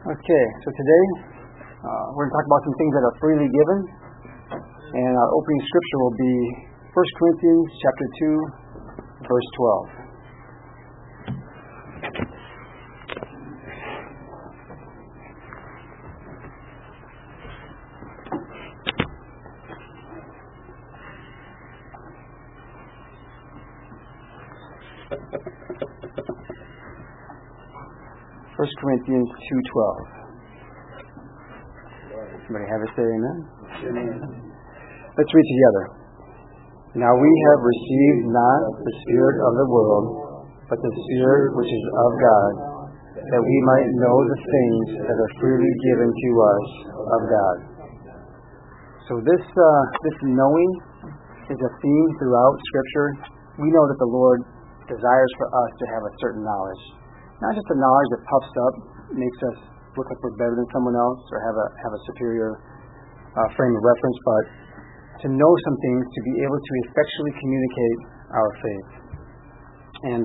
Okay, so today we're going to talk about some things that are freely given, and our opening scripture will be 1 Corinthians chapter 2, verse 12. 1 Corinthians 2:12. Somebody have it say amen? Amen. Let's read together. Now we have received not the spirit of the world, but the Spirit which is of God, that we might know the things that are freely given to us of God. So this knowing is a theme throughout Scripture. We know that the Lord desires for us to have a certain knowledge. Not just a knowledge that puffs up, makes us look like we're better than someone else or have a superior frame of reference, but to know some things, to be able to effectually communicate our faith. And,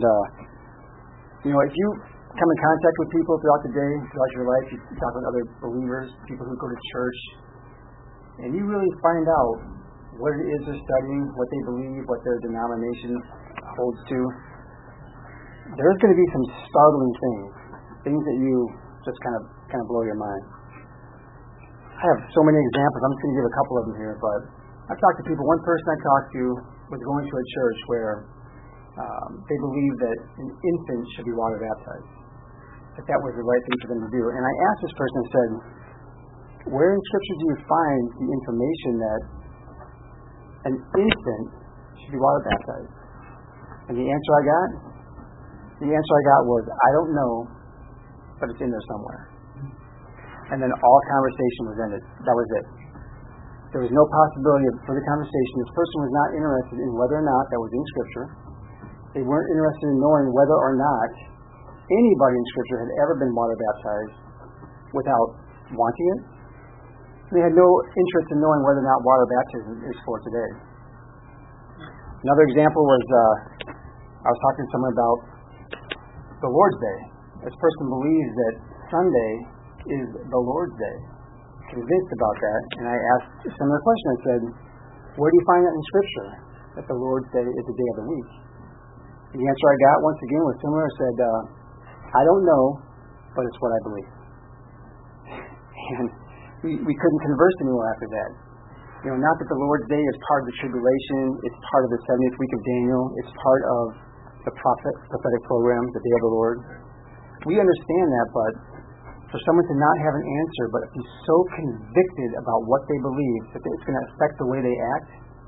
if you come in contact with people throughout the day, throughout your life, you talk with other believers, people who go to church, and you really find out what it is they're studying, what they believe, what their denomination holds to, there's going to be some startling things that you just kind of blow your mind. I have so many examples. I'm just going to give a couple of them here, but I've talked to people. One person I talked to was going to a church where they believed that an infant should be water baptized, that was the right thing for them to do. And I asked this person, I said, where in Scripture do you find the information that an infant should be water baptized? And the answer I got was, I don't know, but it's in there somewhere. And then all conversation was ended. That was it. There was no possibility of further conversation. This person was not interested in whether or not that was in Scripture. They weren't interested in knowing whether or not anybody in Scripture had ever been water baptized without wanting it. They had no interest in knowing whether or not water baptism is for today. Another example was, I was talking to someone about the Lord's Day. This person believes that Sunday is the Lord's Day. Convinced about that, and I asked a similar question. I said, where do you find that in Scripture, that the Lord's Day is the day of the week? And the answer I got, once again, was similar. I said, I don't know, but it's what I believe. And we couldn't converse anymore after that. Not that the Lord's Day is part of the tribulation, it's part of the 70th week of Daniel, it's part of the prophetic program, the day of the Lord. We understand that, but for someone to not have an answer, but be so convicted about what they believe that it's going to affect the way they act,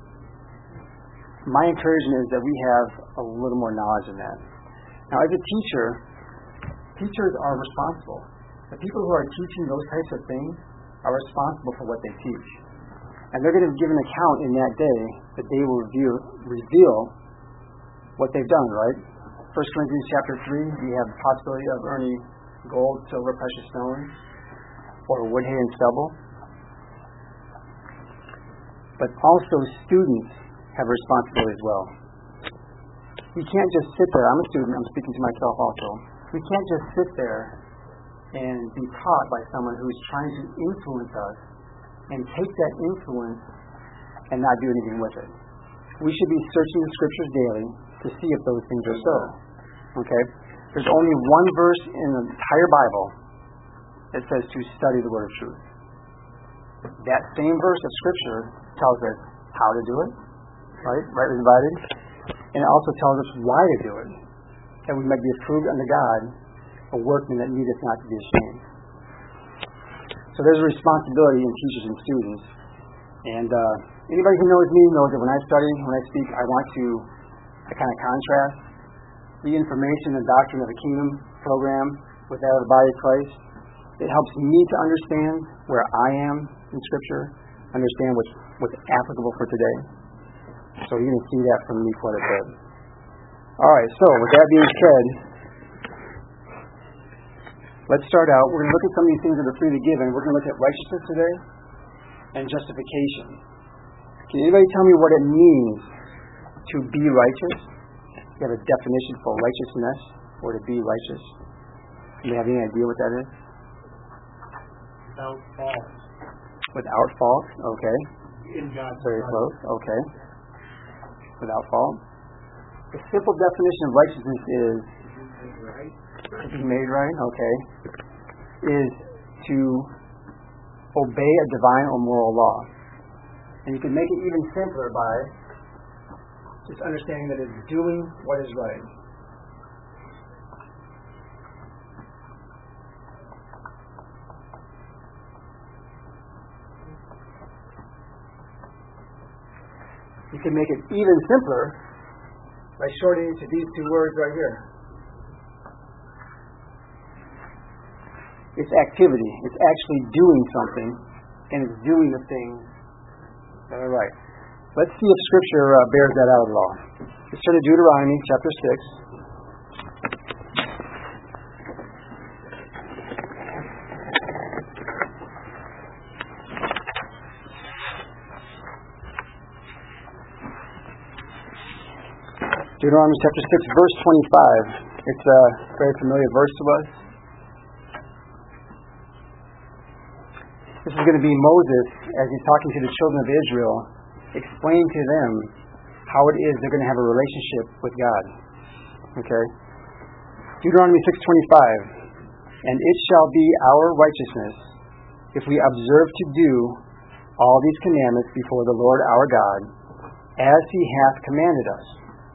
my encouragement is that we have a little more knowledge in that. Now, as a teacher, teachers are responsible. The people who are teaching those types of things are responsible for what they teach. And they're going to give an account in that day that they will reveal what they've done, right? 1 Corinthians chapter 3, we have the possibility of earning gold, silver, precious stones, or wood, hay, and stubble. But also students have a responsibility as well. We can't just sit there. I'm a student. I'm speaking to myself also. We can't just sit there and be taught by someone who's trying to influence us and take that influence and not do anything with it. We should be searching the Scriptures daily to see if those things are so. Okay? There's only one verse in the entire Bible that says to study the Word of truth. That same verse of Scripture tells us how to do it, right? Rightly divided. And it also tells us why to do it. That we might be approved unto God, a workman that needeth not to be ashamed. So there's a responsibility in teachers and students. And anybody who knows me knows that when I study, when I speak, I want to kind of contrast the information and doctrine of the kingdom program with that of the body of Christ. It helps me to understand where I am in Scripture, understand what's applicable for today. So you're going to see that from me quite a bit. All right, so with that being said, let's start out. We're going to look at some of these things that are freely given. We're going to look at righteousness today and justification. Can anybody tell me what it means to be righteous? You have a definition for righteousness or to be righteous? Do you have any idea what that is? without fault. Without fault, okay. In God's Very sight. close, okay. Without fault. The simple definition of righteousness is Right? to be made right, okay, is to obey a divine or moral law. And you can make it even simpler by just understanding that it's doing what is right. You can make it even simpler by shortening it to these two words right here. It's activity. It's actually doing something, and it's doing the things that are right. Let's see if Scripture bears that out at all. Let's turn to Deuteronomy chapter 6. Deuteronomy chapter 6, verse 25. It's a very familiar verse to us. This is going to be Moses, as he's talking to the children of Israel, explaining to them how it is they're going to have a relationship with God. Okay? Deuteronomy 6:25. And it shall be our righteousness if we observe to do all these commandments before the Lord our God, as he hath commanded us.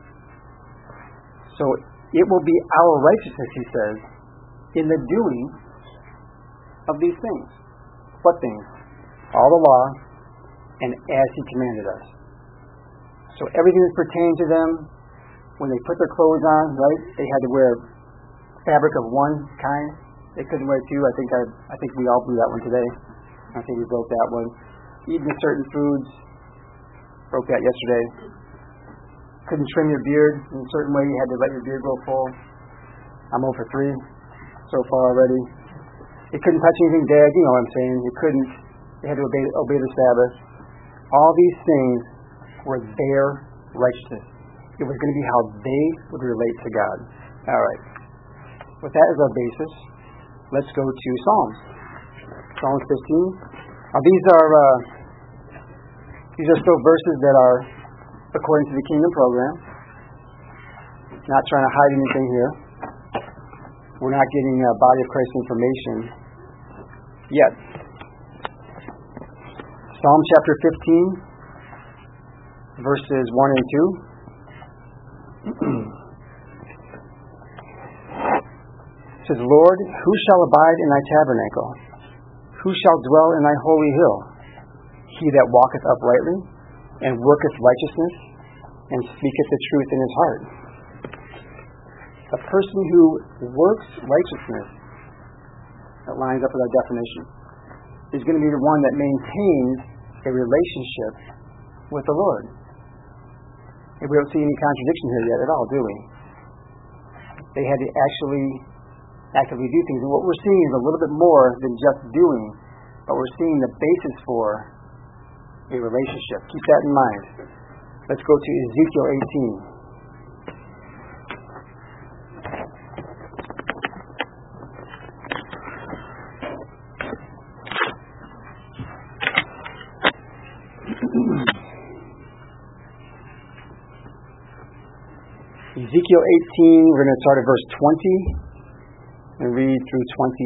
So it will be our righteousness, he says, in the doing of these things. What things? All the law, and as he commanded us. So everything that's pertaining to them, when they put their clothes on, right, they had to wear fabric of one kind. They couldn't wear two. I think we all blew that one today. I think we broke that one. Eating certain foods, broke that yesterday. Couldn't trim your beard in a certain way. You had to let your beard grow full. I'm 0 for 3 so far already. They couldn't touch anything dead. You know what I'm saying. They had to obey the Sabbath. All these things were their righteousness. It was going to be how they would relate to God. All right. With that as our basis, let's go to Psalms. Psalms 15. Now these are still verses that are according to the Kingdom program. Not trying to hide anything here. We're not getting body of Christ information yet. Psalm chapter 15, verses 1 and 2. It says, Lord, who shall abide in thy tabernacle? Who shall dwell in thy holy hill? He that walketh uprightly, and worketh righteousness, and speaketh the truth in his heart. A person who works righteousness, that lines up with our definition, is going to be the one that maintains a relationship with the Lord. And we don't see any contradiction here yet at all, do we? They had to actively do things. And what we're seeing is a little bit more than just doing, but we're seeing the basis for a relationship. Keep that in mind. Let's go to Ezekiel 18. Ezekiel 18, we're going to start at verse 20 and read through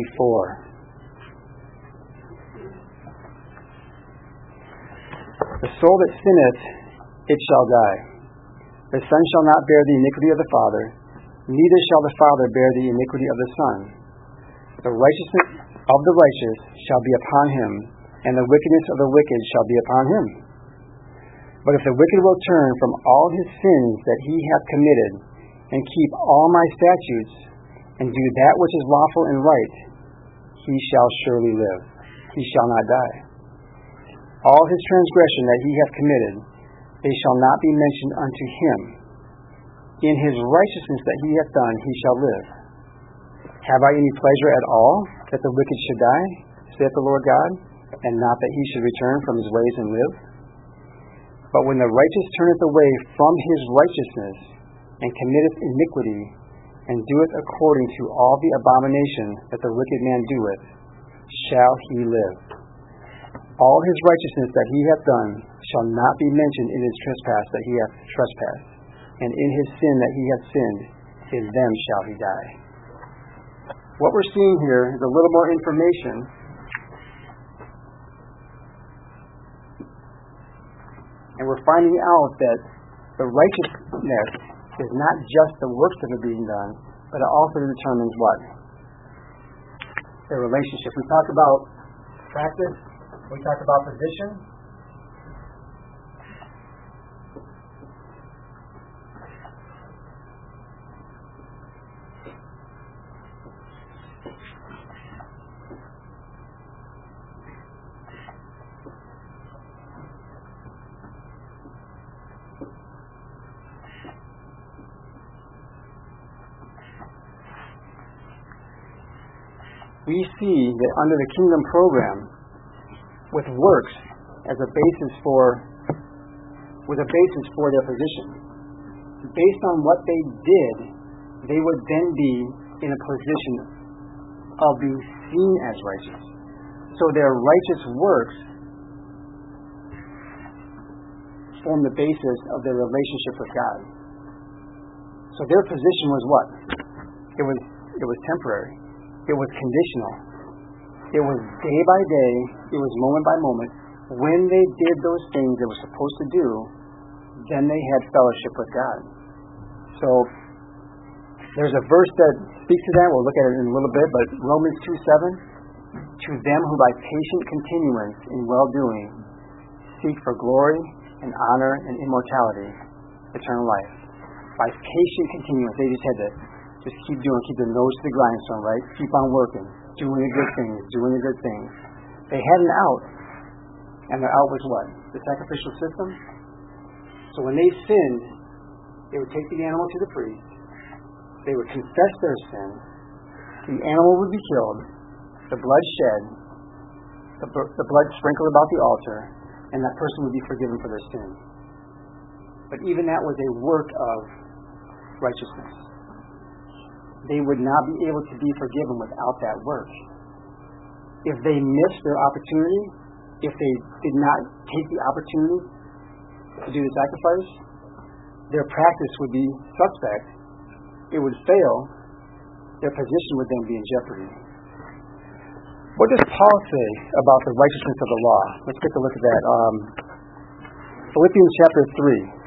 24. The soul that sinneth, it shall die. The son shall not bear the iniquity of the father, neither shall the father bear the iniquity of the son. The righteousness of the righteous shall be upon him, and the wickedness of the wicked shall be upon him. But if the wicked will turn from all his sins that he hath committed, and keep all my statutes, and do that which is lawful and right, he shall surely live. He shall not die. All his transgression that he hath committed, they shall not be mentioned unto him. In his righteousness that he hath done, he shall live. Have I any pleasure at all that the wicked should die, saith the Lord God, and not that he should return from his ways and live? But when the righteous turneth away from his righteousness, and committeth iniquity, and doeth according to all the abomination that the wicked man doeth, shall he live. All his righteousness that he hath done shall not be mentioned in his trespass that he hath trespassed, and in his sin that he hath sinned, in them shall he die. What we're seeing here is a little more information. And we're finding out that the righteousness is not just the works that are being done, but it also determines what? Their relationship. We talk about practice, we talk about position. We see that under the kingdom program, with works as a basis for their position, based on what they did, they would then be in a position of being seen as righteous. So their righteous works form the basis of their relationship with God. So their position was what? It was temporary. It was conditional. It was day by day. It was moment by moment. When they did those things they were supposed to do, then they had fellowship with God. So there's a verse that speaks to that. We'll look at it in a little bit, but Romans 2:7, to them who by patient continuance in well-doing seek for glory and honor and immortality, eternal life. By patient continuance, they just had to just keep doing, keep their nose to the grindstone, right? Keep on working, doing the good things. They had an out, and their out was what? The sacrificial system. So when they sinned, they would take the animal to the priest, they would confess their sin, the animal would be killed, the blood shed, the blood sprinkled about the altar, and that person would be forgiven for their sin. But even that was a work of righteousness. They would not be able to be forgiven without that work. If they missed their opportunity, if they did not take the opportunity to do the sacrifice, their practice would be suspect. It would fail. Their position would then be in jeopardy. What does Paul say about the righteousness of the law? Let's take a look at that. Philippians chapter 3.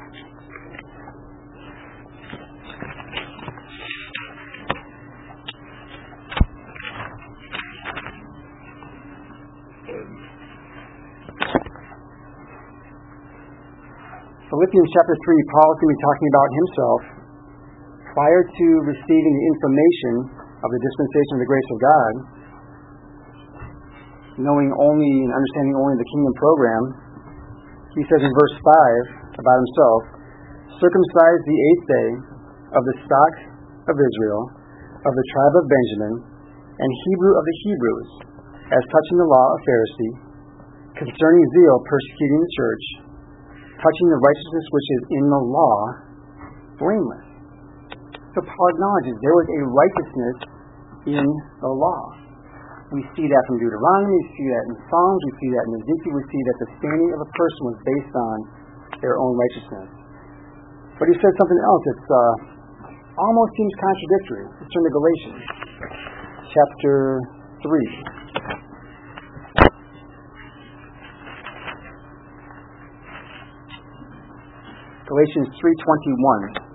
Philippians chapter 3, Paul is going to be talking about himself prior to receiving the information of the dispensation of the grace of God, knowing only and understanding only the kingdom program. He says in verse 5 about himself, circumcised the 8th day of the stock of Israel, of the tribe of Benjamin, and Hebrew of the Hebrews, as touching the law of Pharisee, concerning zeal persecuting the church, touching the righteousness which is in the law, blameless. So Paul acknowledges there was a righteousness in the law. We see that from Deuteronomy, we see that in Psalms, we see that in Ezekiel, we see that the standing of a person was based on their own righteousness. But he said something else that almost seems contradictory. Let's turn to Galatians chapter 3. Galatians 3:21.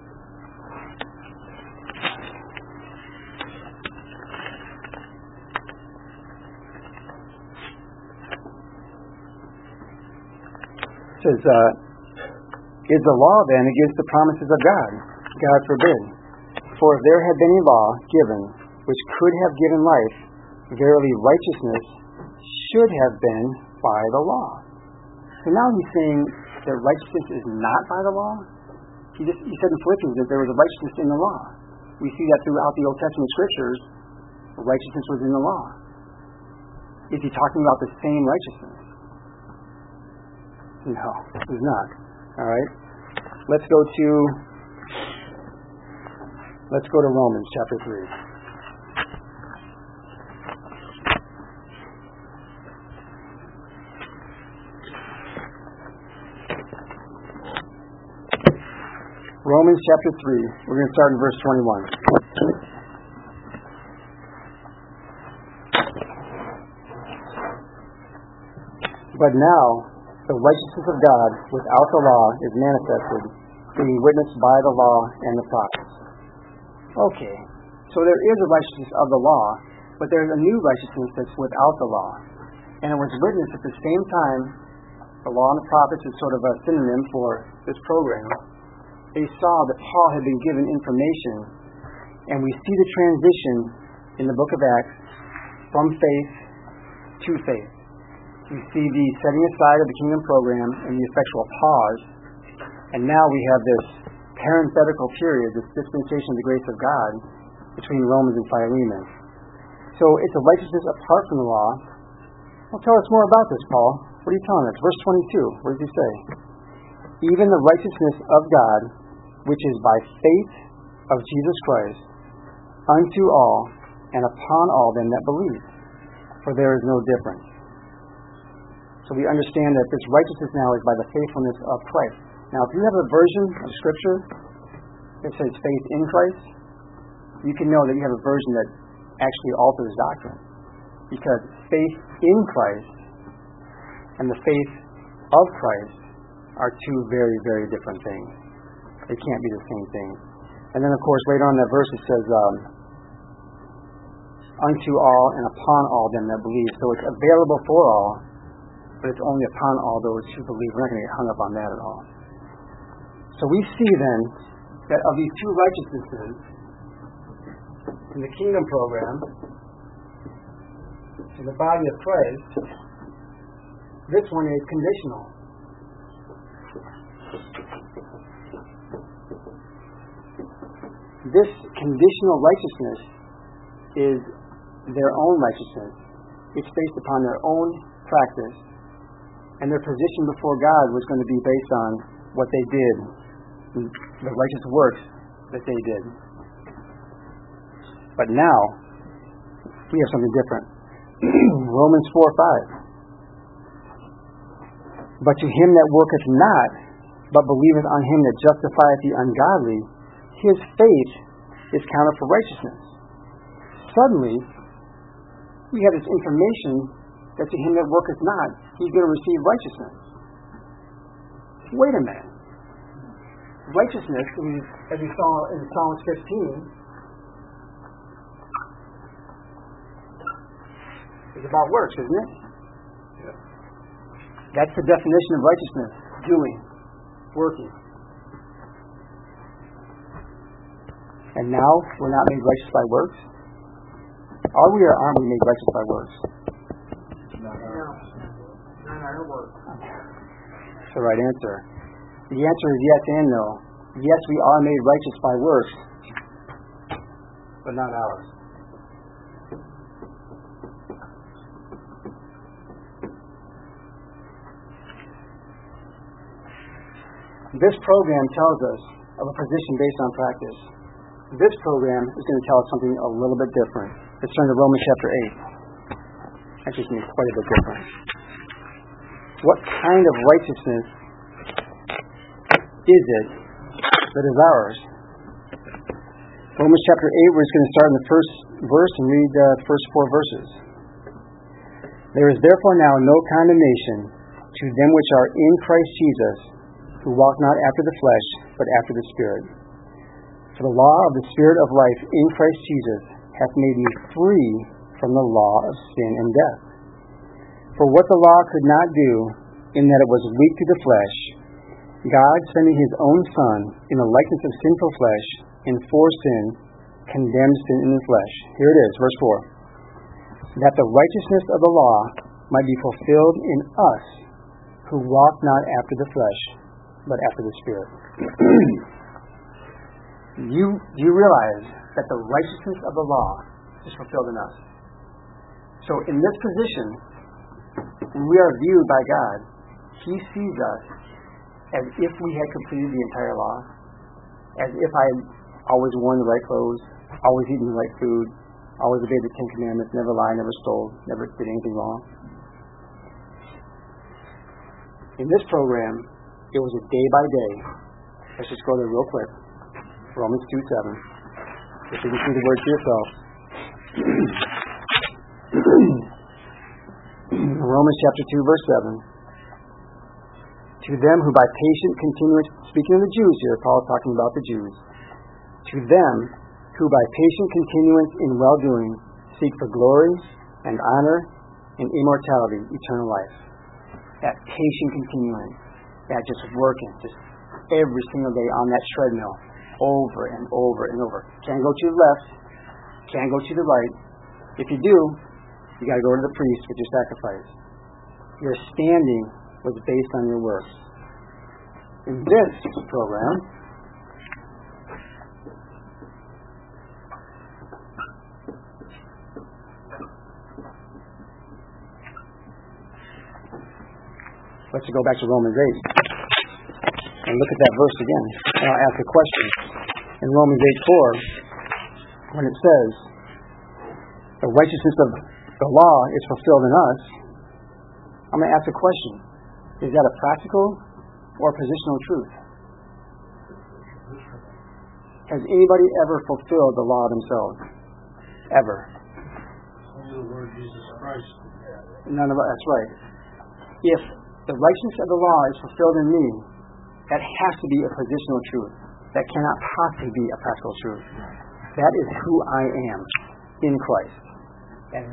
Says, is the law then against the promises of God? God forbid. For if there had been a law given which could have given life, verily righteousness should have been by the law. So now he's saying that righteousness is not by the law. He said in Philippians that there was a righteousness in the law. We see that throughout the Old Testament scriptures, righteousness was in the law. Is he talking about the same righteousness? No, he's not. All right. Let's go to Romans chapter 3. Romans chapter 3. We're going to start in verse 21. But now, the righteousness of God without the law is manifested, being witnessed by the law and the prophets. Okay, so there is a righteousness of the law, but there's a new righteousness that's without the law. And it was witnessed at the same time. The law and the prophets is sort of a synonym for this program. They saw that Paul had been given information, and we see the transition in the book of Acts from faith to faith. We see the setting aside of the kingdom program and the effectual pause, and now we have this parenthetical period, this dispensation of the grace of God between Romans and Philemon. So it's a righteousness apart from the law. Well, tell us more about this, Paul. What are you telling us? Verse 22, what does he say? Even the righteousness of God, which is by faith of Jesus Christ, unto all and upon all them that believe. For there is no difference. So we understand that this righteousness now is by the faithfulness of Christ. Now, if you have a version of Scripture that says faith in Christ, you can know that you have a version that actually alters doctrine. Because faith in Christ and the faith of Christ are two very, very different things. They can't be the same thing. And then, of course, later on in that verse it says, unto all and upon all them that believe. So it's available for all, but it's only upon all those who believe. We're not going to get hung up on that at all. So we see then that of these two righteousnesses in the kingdom program, in the body of Christ, this one is conditional. This conditional righteousness is their own righteousness. It's based upon their own practice, and their position before God was going to be based on what they did, the righteous works that they did. But now, we have something different. Romans 4:5. But to him that worketh not, but believeth on him that justifieth the ungodly, his faith is counted for righteousness. Suddenly, we have this information that to him that worketh not, he's going to receive righteousness. Wait a minute. Righteousness, as we saw in Psalm 15, is about works, isn't it? Yeah. That's the definition of righteousness. Doing. Working. And now, we're not made righteous by works? Are we or aren't we made righteous by works? No. Not our work. That's the right answer. The answer is yes and no. Yes, we are made righteous by works, but not ours. This program tells us of a position based on practice. This program is going to tell us something a little bit different. Let's turn to Romans chapter 8. Actually, it's going to be quite a bit different. What kind of righteousness is it that is ours? Romans chapter 8, we're just going to start in the first verse and read the first 4 verses. There is therefore now no condemnation to them which are in Christ Jesus, who walk not after the flesh, but after the Spirit. For the law of the Spirit of life in Christ Jesus hath made me free from the law of sin and death. For what the law could not do, in that it was weak through the flesh, God, sending his own Son in the likeness of sinful flesh, and for sin, condemned sin in the flesh. Here it is, verse 4. That the righteousness of the law might be fulfilled in us, who walk not after the flesh, but after the Spirit. Do you realize that the righteousness of the law is fulfilled in us? So in this position, when we are viewed by God, he sees us as if we had completed the entire law, as if I had always worn the right clothes, always eaten the right food, always obeyed the 10 Commandments, never lied, never stole, never did anything wrong. In this program, it was a day by day. Let's just go there real quick. Romans 2:7. If you can see the word for yourself. Romans chapter 2, verse 7. To them who by patient continuance, speaking of the Jews here, Paul is talking about the Jews. To them who by patient continuance in well-doing seek for glory and honor and immortality, eternal life. That patient continuance, that just working, just every single day on that treadmill, over and over and over. Can't go to the left, can't go to the right. If you do, you got to go to the priest with your sacrifice. Your standing was based on your works. In this program, let's go back to Romans 8 and look at that verse again. And I'll ask a question. In Romans 8:4, when it says, the righteousness of the law is fulfilled in us, I'm going to ask a question. Is that a practical or positional truth? Has anybody ever fulfilled the law themselves? Ever? Only the Lord Jesus Christ. None of us. That's right. If the righteousness of the law is fulfilled in me, that has to be a positional truth. That cannot possibly be a practical truth. That is who I am in Christ. And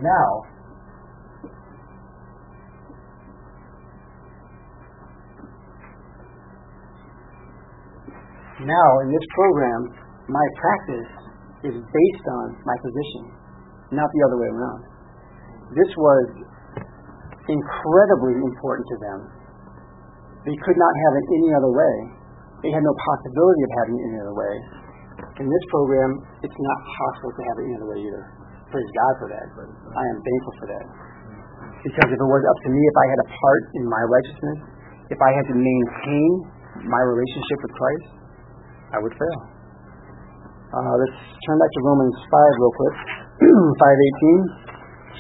now in this program, my practice is based on my position, not the other way around. This was incredibly important to them. They could not have it any other way. They had no possibility of having it any other way. In this program, it's not possible to have it any other way either. Praise God for that. I am thankful for that. Because if it was up to me, if I had a part in my righteousness, if I had to maintain my relationship with Christ, I would fail. Let's turn back to Romans 5 real quick. 5:18.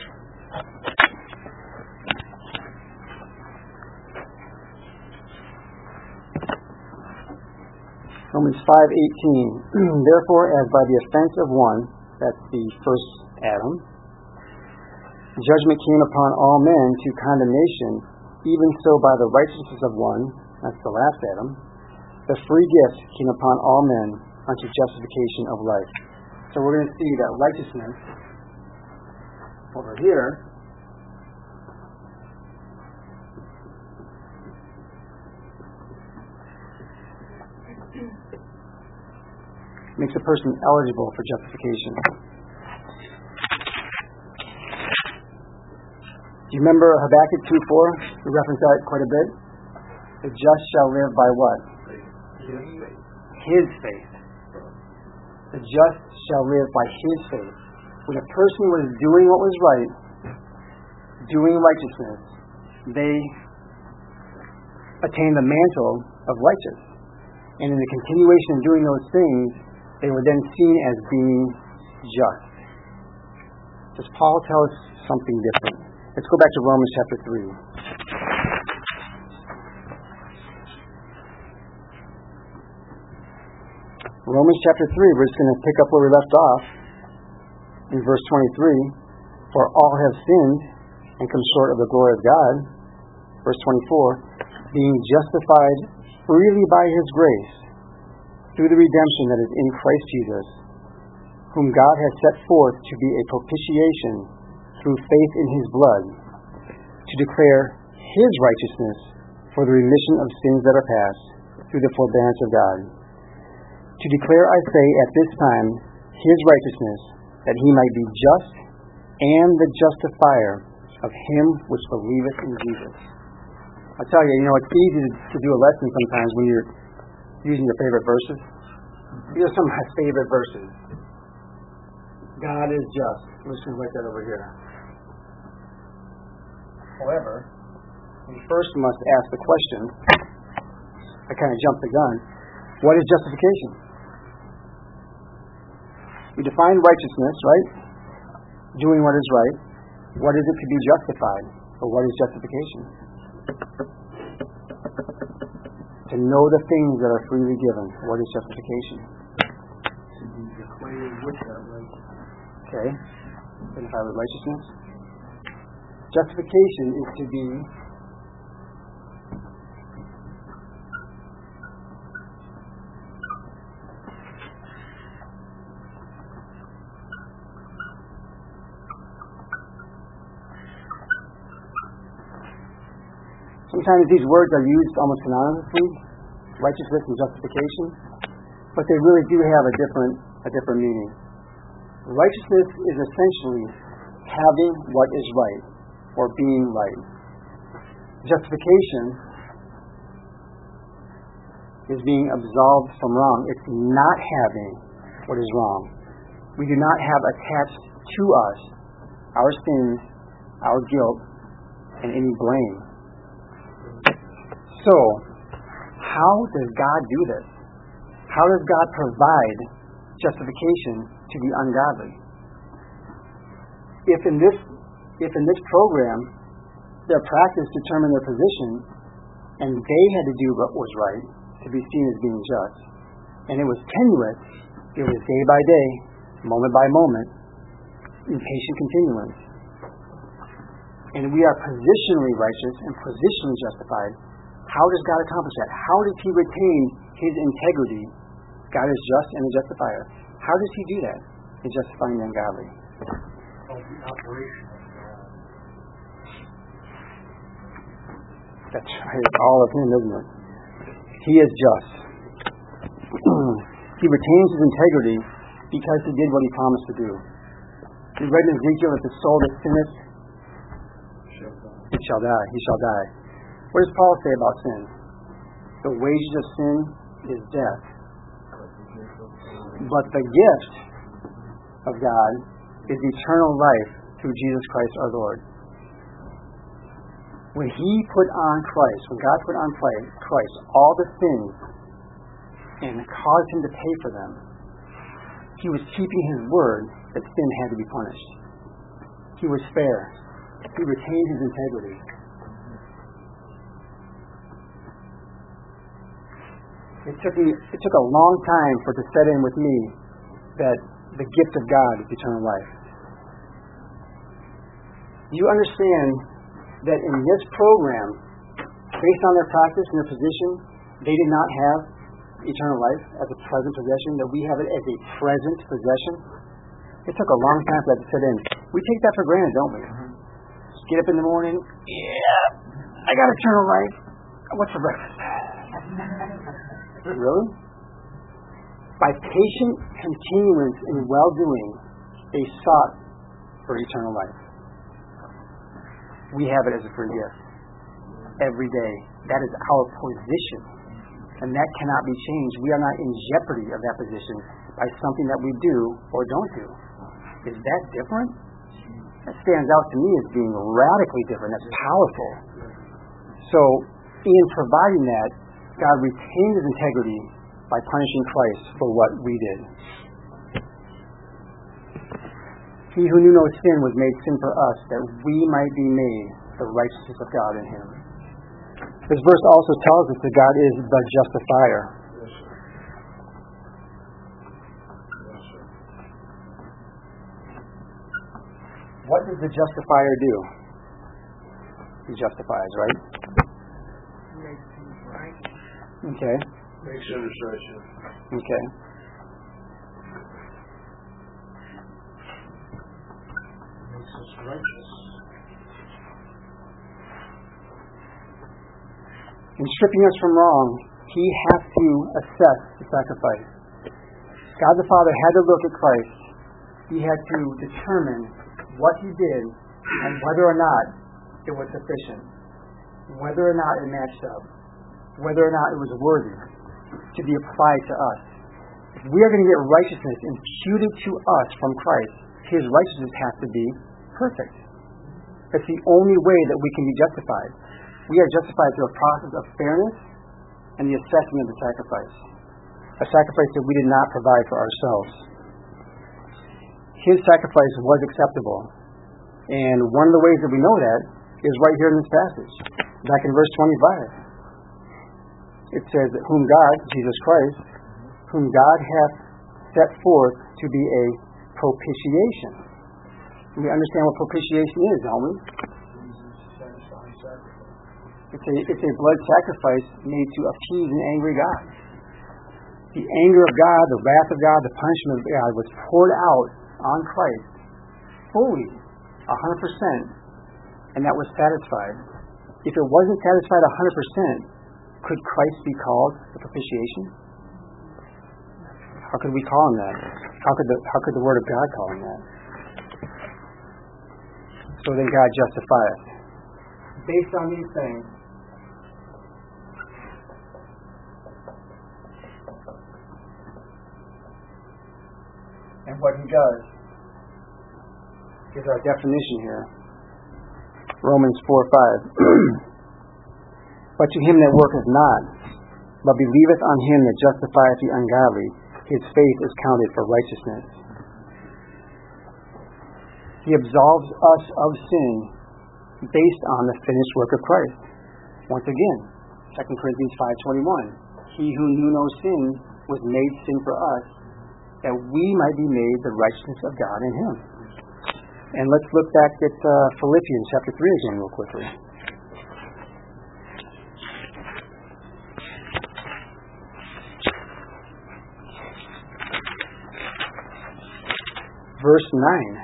Romans 5:18. Therefore, as by the offense of one, that's the first Adam, judgment came upon all men to condemnation, even so by the righteousness of one, that's the last Adam, the free gift came upon all men unto justification of life. So we're going to see that righteousness over here makes a person eligible for justification. Do you remember Habakkuk 2:4? We reference that quite a bit. The just shall live by what? His faith. The just shall live by his faith. When a person was doing what was right, doing righteousness, they attained the mantle of righteous. And in the continuation of doing those things, they were then seen as being just. Does Paul tell us something different? Let's go back to Romans chapter 3. Romans chapter 3, we're just going to pick up where we left off in verse 23. For all have sinned and come short of the glory of God. Verse 24. Being justified freely by his grace through the redemption that is in Christ Jesus, whom God has set forth to be a propitiation through faith in his blood, to declare his righteousness for the remission of sins that are past through the forbearance of God. To declare, I say, at this time, his righteousness, that he might be just and the justifier of him which believeth in Jesus. I'll tell you, it's easy to do a lesson sometimes when you're using your favorite verses. These are some of my favorite verses. God is just. I'm just going to write that over here. However, we first must ask the question, I kind of jumped the gun, what is justification? We define righteousness, right? Doing what is right. What is it to be justified? Or what is justification? To know the things that are freely given. What is justification? Okay? Identify with righteousness. Justification is to be sometimes these words are used almost synonymously, righteousness and justification, but they really do have a different meaning. Righteousness is essentially having what is right, or being right. Justification is being absolved from wrong. It's not having what is wrong. We do not have attached to us our sins, our guilt, and any blame. So, how does God do this? How does God provide justification to the ungodly? If in this program their practice determined their position, and they had to do what was right to be seen as being just, and it was tenuous, it was day by day, moment by moment, in patient continuance, and we are positionally righteous and positionally justified, how does God accomplish that? How does He retain His integrity? God is just and a justifier. How does He do that in justifying the ungodly? That's right. It's all of Him, isn't it? He is just. He retains His integrity because He did what He promised to do. We read in Ezekiel that the soul that sinneth, it shall die. He shall die. What does Paul say about sin? The wages of sin is death. But the gift of God is eternal life through Jesus Christ our Lord. When He put on Christ, when God put on Christ all the sins and caused Him to pay for them, He was keeping His word that sin had to be punished. He was fair. He retained His integrity. It took a long time for it to set in with me that the gift of God is eternal life. Do you understand that in this program, based on their practice and their position, they did not have eternal life as a present possession, that we have it as a present possession? It took a long time for that to set in. We take that for granted, don't we? Just get up in the morning, I got eternal life. What's for breakfast? Really? By patient continuance in well-doing, they sought for eternal life. We have it as a free gift. Every day. That is our position. And that cannot be changed. We are not in jeopardy of that position by something that we do or don't do. Is that different? That stands out to me as being radically different. That's powerful. So, in providing that, God retained His integrity by punishing Christ for what we did. He who knew no sin was made sin for us, that we might be made the righteousness of God in Him. This verse also tells us that God is the justifier. What does the justifier do? He justifies, right? Okay. Makes intercession. Okay. Makes us righteous. In stripping us from wrong, He has to assess the sacrifice. God the Father had to look at Christ. He had to determine what He did and whether or not it was sufficient, whether or not it matched up, whether or not it was worthy to be applied to us. If we are going to get righteousness imputed to us from Christ, His righteousness has to be perfect. That's the only way that we can be justified. We are justified through a process of fairness and the assessment of the sacrifice. A sacrifice that we did not provide for ourselves. His sacrifice was acceptable. And one of the ways that we know that is right here in this passage. Back in verse 25. It says that whom God, Jesus Christ, whom God hath set forth to be a propitiation. We understand what propitiation is, don't we? Satisfying sacrifice. It's a blood sacrifice made to appease an angry God. The anger of God, the wrath of God, the punishment of God was poured out on Christ fully, 100%, and that was satisfied. If it wasn't satisfied 100%, could Christ be called the propitiation? How could we call him that? How could the Word of God call him that? So then God justifieth. Based on these things, and what he does is our definition here. Romans 4:5. But to him that worketh not, but believeth on him that justifieth the ungodly, his faith is counted for righteousness. He absolves us of sin based on the finished work of Christ. Once again, 2 Corinthians 5:21. He who knew no sin was made sin for us, that we might be made the righteousness of God in him. And let's look back at Philippians chapter 3 again real quickly. Verse 9.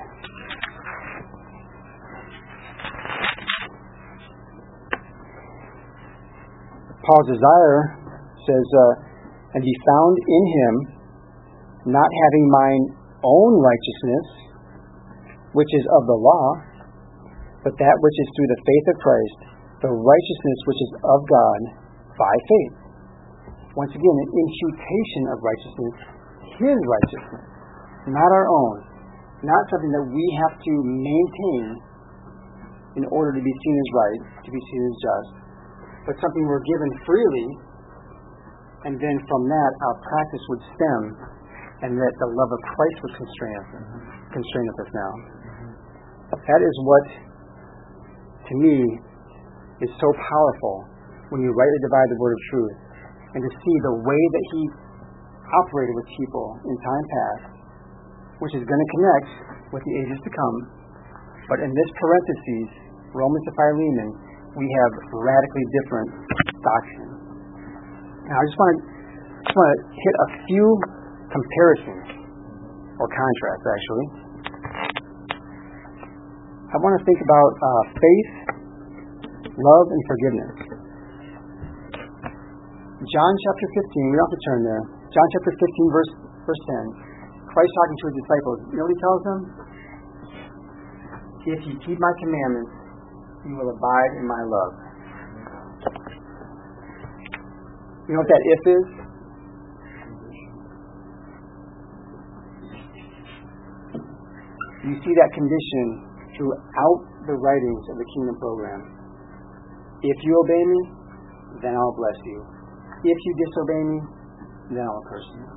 Paul's desire says, and be found in him, not having mine own righteousness, which is of the law, but that which is through the faith of Christ, the righteousness which is of God by faith. Once again, an imputation of righteousness, his righteousness, not our own, not something that we have to maintain in order to be seen as right, to be seen as just, but something we're given freely, and then from that our practice would stem, and that the love of Christ would constraineth us now. That is what, to me, is so powerful when you rightly divide the word of truth, and to see the way that he operated with people in time past, which is going to connect with the ages to come. But in this parenthesis, Romans to Philemon, we have radically different doctrine. Now, I just want to hit a few comparisons, or contrasts, actually. I want to think about faith, love, and forgiveness. John chapter 15, we don't have to turn there. John chapter 15, verse 10. Christ talking to his disciples. You know what he tells them? If you keep my commandments, you will abide in my love. You know what that if is? You see that condition throughout the writings of the Kingdom program. If you obey me, then I'll bless you. If you disobey me, then I'll curse you.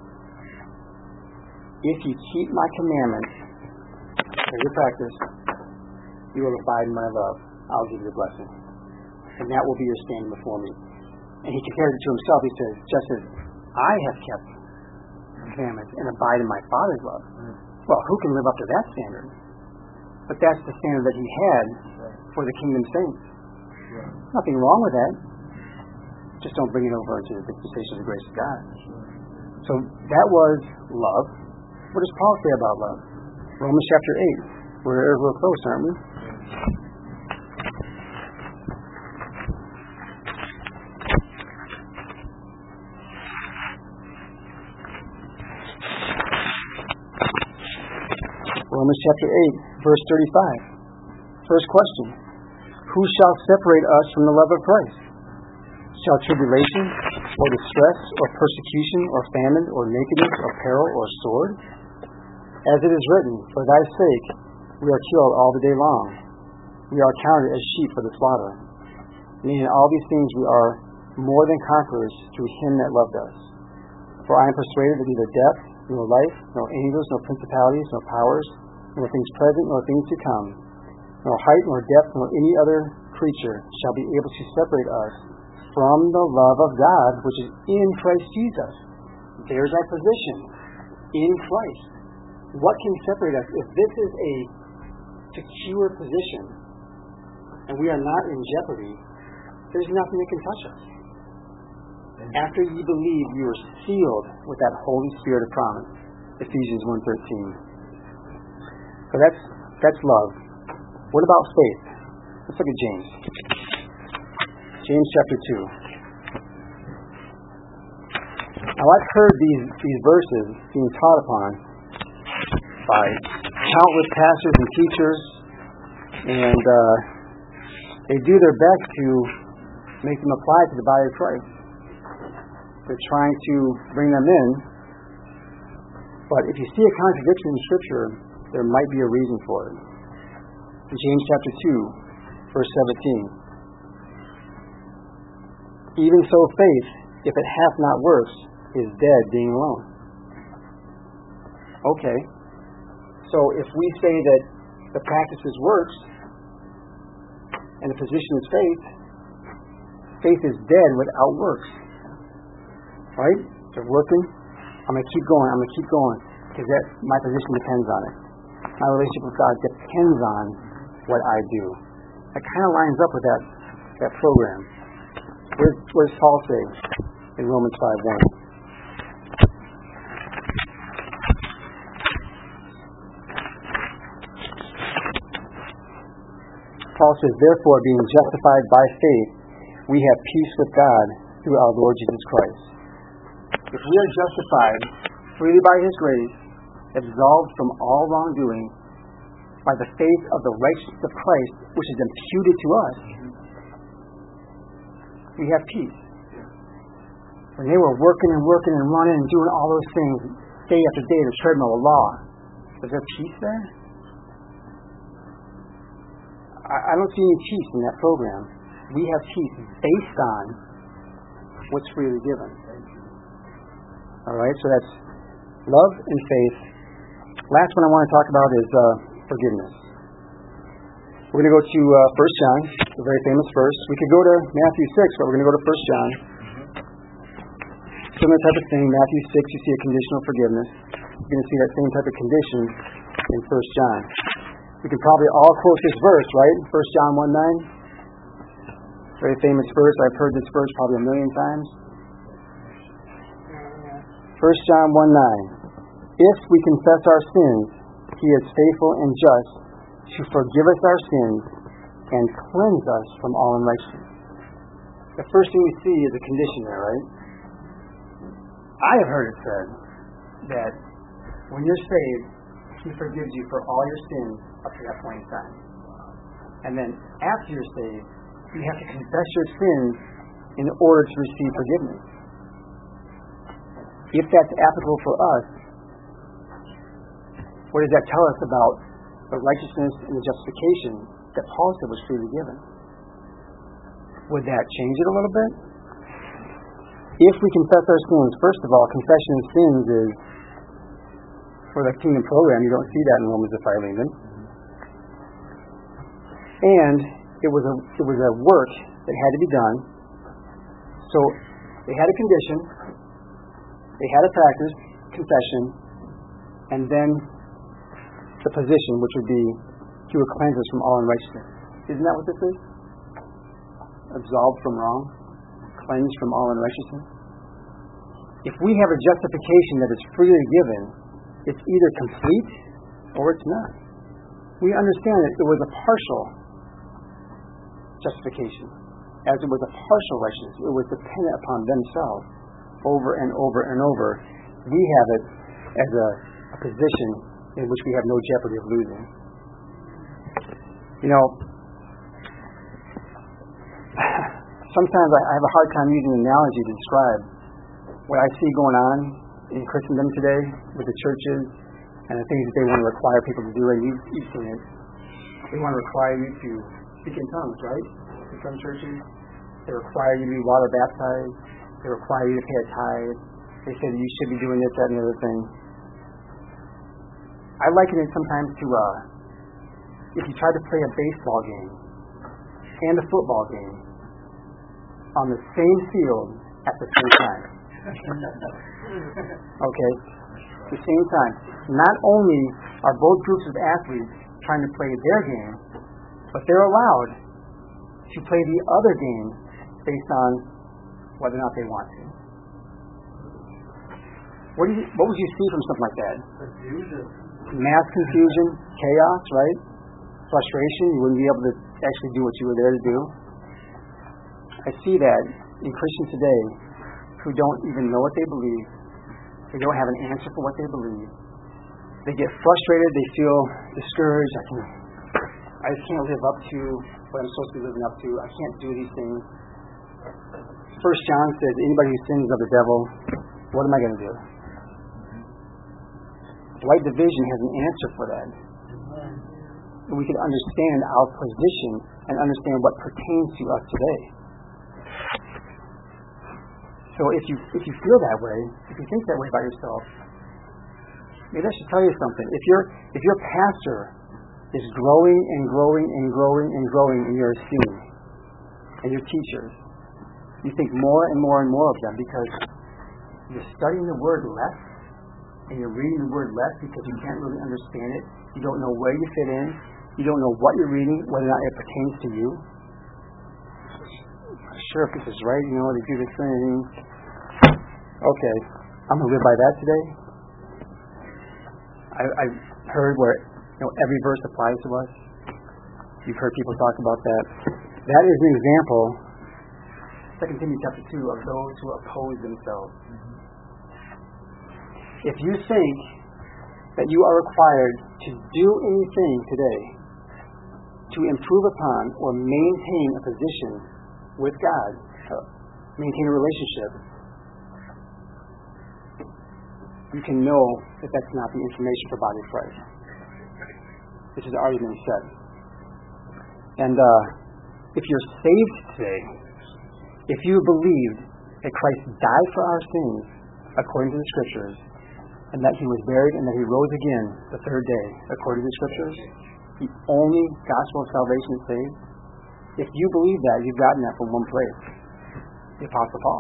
If you keep my commandments, as your practice, you will abide in my love. I'll give you the blessing. And that will be your standing before me. And he compares it to himself. He says, just as I have kept the commandments and abide in my Father's love. Well, who can live up to that standard? But that's the standard that he had for the kingdom saints. Nothing wrong with that. Just don't bring it over into the dispensation of the grace of God. So that was love. What does Paul say about love? Romans chapter 8. We're real close, aren't we? Romans chapter 8, verse 35. First question. Who shall separate us from the love of Christ? Shall tribulation, or distress, or persecution, or famine, or nakedness, or peril, or sword? As it is written, for thy sake we are killed all the day long. We are counted as sheep for the slaughter. Nay, in all these things we are more than conquerors through him that loved us. For I am persuaded that neither death, nor life, nor angels, nor principalities, nor powers, nor things present, nor things to come, nor height, nor depth, nor any other creature shall be able to separate us from the love of God, which is in Christ Jesus. There's our position. In Christ. What can separate us? If this is a secure position and we are not in jeopardy, there's nothing that can touch us. After you believe, you are sealed with that Holy Spirit of promise. Ephesians 1:13. So that's love. What about faith? Let's look at James. James chapter 2. Now I've heard these verses being taught upon by countless pastors and teachers, and they do their best to make them apply to the body of Christ. They're trying to bring them in, but if you see a contradiction in Scripture, there might be a reason for it. In James chapter 2, verse 17. Even so faith, if it hath not works, is dead being alone. Okay. So if we say that the practice is works, and the position is faith, faith is dead without works. Right? They're working. I'm going to keep going, because my position depends on it. My relationship with God depends on what I do. That kind of lines up with that program. What does Paul say in Romans 5:1? Paul says, therefore, being justified by faith, we have peace with God through our Lord Jesus Christ. If we are justified freely by His grace, absolved from all wrongdoing, by the faith of the righteousness of Christ, which is imputed to us, we have peace. When they were working and running and doing all those things day after day, the treadmill of law, was there peace there? I don't see any peace in that program. We have peace based on what's freely given. Alright, so that's love and faith. Last one I want to talk about is forgiveness. We're going to go to 1 John, a very famous verse. We could go to Matthew 6, but we're going to go to 1 John. Similar type of thing. Matthew 6, you see a conditional forgiveness. You're going to see that same type of condition in 1 John. We can probably all quote this verse, right? 1 John 1:9. Very famous verse. I've heard this verse probably a million times. 1 John 1:9. If we confess our sins, He is faithful and just to forgive us our sins and cleanse us from all unrighteousness. The first thing we see is a condition there, right? I have heard it said that when you're saved, He forgives you for all your sins up to that point in time. And then after you're saved, you have to confess your sins in order to receive forgiveness. If that's applicable for us, what does that tell us about the righteousness and the justification that Paul said was freely given? Would that change it a little bit? If we confess our sins, first of all, confession of sins is, for the kingdom program, you don't see that in Romans to Philemon. And it was a work that had to be done. So they had a condition, they had a practice, confession, and then the position, which would be He would cleanse us from all unrighteousness. Isn't that what this is? Absolved from wrong, cleansed from all unrighteousness. If we have a justification that is freely given, it's either complete or it's not. We understand that it was a partial justification, as it was a partial righteousness. It was dependent upon themselves over and over and over. We have it as a position in which we have no jeopardy of losing. You know, sometimes I have a hard time using an analogy to describe what I see going on in Christendom today with the churches and the things that they want to require people to do. And you've seen it. They want to require you to speak in tongues, right? In some churches, they require you to be water baptized. They require you to pay a tithe. They say that you should be doing this, that, and the other thing. I liken it sometimes to if you try to play a baseball game and a football game on the same field at the same time. Okay? At the same time, not only are both groups of athletes trying to play their game, but they're allowed to play the other game based on whether or not they want to. What would you see from something like that? Confusion. Mass confusion, chaos, right? Frustration. You wouldn't be able to actually do what you were there to do. I see that in Christians today who don't even know what they believe. They don't have an answer for what they believe. They get frustrated. They feel discouraged. I just can't live up to what I'm supposed to be living up to. I can't do these things. 1 John says, anybody who sins is of the devil. What am I going to do? Dwight Division has an answer for that. And we can understand our position and understand what pertains to us today. So if you feel that way, if you think that way about yourself, maybe I should tell you something. If your pastor is growing and growing and growing and growing in your esteem, and your teachers, you think more and more and more of them because you're studying the Word less, and you're reading the Word less because you can't really understand it. You don't know where you fit in. You don't know what you're reading, whether or not it pertains to you. Sure, if this is right, they do this thing. Okay, I'm going to live by that today. I've heard where every verse applies to us. You've heard people talk about that. That is an example, 2 Timothy chapter 2, of those who oppose themselves. If you think that you are required to do anything today to improve upon or maintain a position with God, maintain a relationship, you can know that that's not the information for body of Christ. This has already been said. And if you're saved today, if you believed that Christ died for our sins according to the Scriptures, and that He was buried and that He rose again the third day according to the Scriptures, the only gospel of salvation is saved. If you believe that, you've gotten that from one place, the Apostle Paul.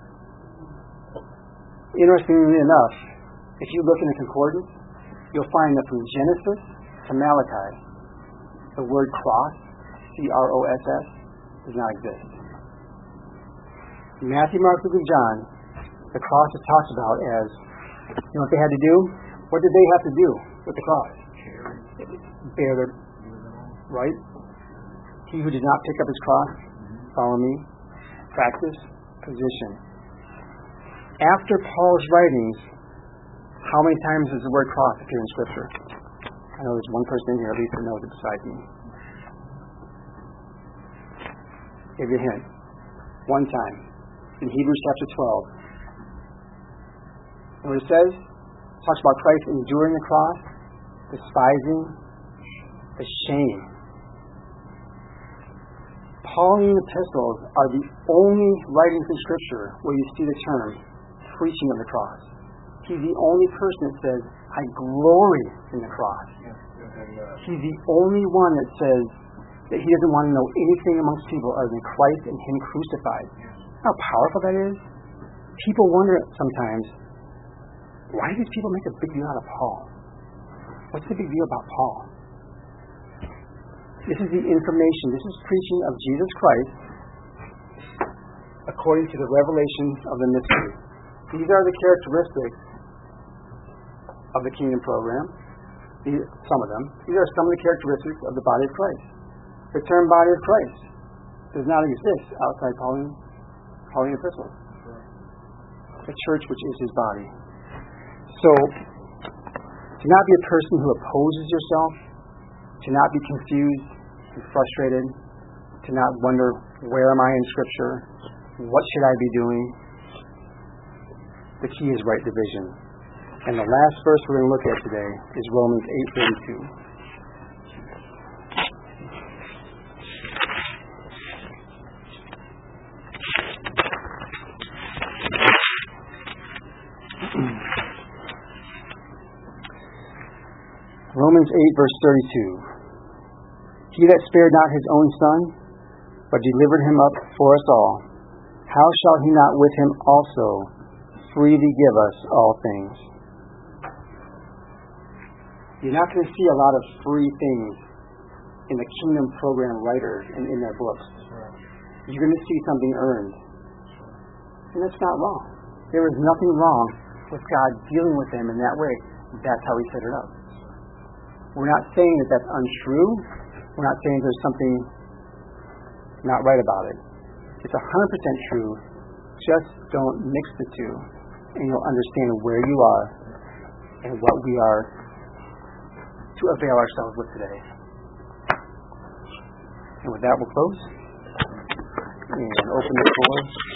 Interestingly enough, if you look in the concordance, you'll find that from Genesis to Malachi, the word cross, C-R-O-S-S, does not exist. In Matthew, Mark, Luke, and John, the cross is talked about as, what they had to do? What did they have to do with the cross? Bear their, right? He who did not pick up his cross, follow me. Practice, position. After Paul's writings, how many times does the word cross appear in Scripture? I know there's one person in here at least that knows it besides me. Give you a hint. One time. In Hebrews chapter 12. And what it says, it talks about Christ enduring the cross, despising the shame. Pauline epistles are the only writings in Scripture where you see the term preaching of the cross. He's the only person that says, I glory in the cross. He's the only one that says that he doesn't want to know anything amongst people other than Christ and Him crucified. How powerful that is. People wonder sometimes, why do these people make a big deal out of Paul? What's the big deal about Paul? This is the information. This is preaching of Jesus Christ according to the revelation of the mystery. These are the characteristics of the Kingdom program. Some of them. These are some of the characteristics of the body of Christ. The term body of Christ does not exist outside Pauline epistles. The church which is His body. So, to not be a person who opposes yourself, to not be confused and frustrated, to not wonder, where am I in Scripture? What should I be doing? The key is right division. And the last verse we're going to look at today is Romans 8:32. Romans 8, verse 32. He that spared not His own Son, but delivered Him up for us all, how shall He not with Him also freely give us all things? You're not going to see a lot of free things in the kingdom program writers and in their books. You're going to see something earned. And that's not wrong. There is nothing wrong with God dealing with them in that way. That's how He set it up. We're not saying that that's untrue. We're not saying there's something not right about it. It's 100% true. Just don't mix the two, and you'll understand where you are and what we are to avail ourselves with today. And with that, we'll close and open the floor.